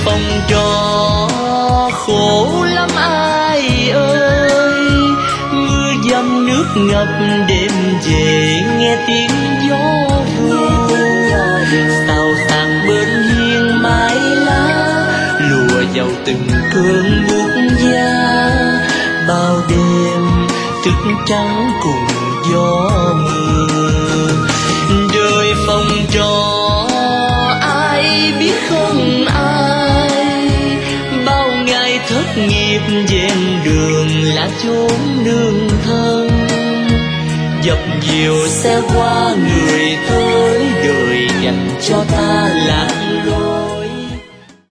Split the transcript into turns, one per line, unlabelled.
phòng trọ khổ lắm ai ơi, mưa dầm nước ngập đêm về nghe tiếng gió vườn, sao sàng bên hiên mái lá lùa vào từng cơn buốt giá, bao đêm thức trắng cùng gió mưa. Đời phòng trọ ai biết không ai, bao ngày thất nghiệp ven đường là chốn nương thân, dập dìu xe qua người tới đời dành cho ta lạc lối.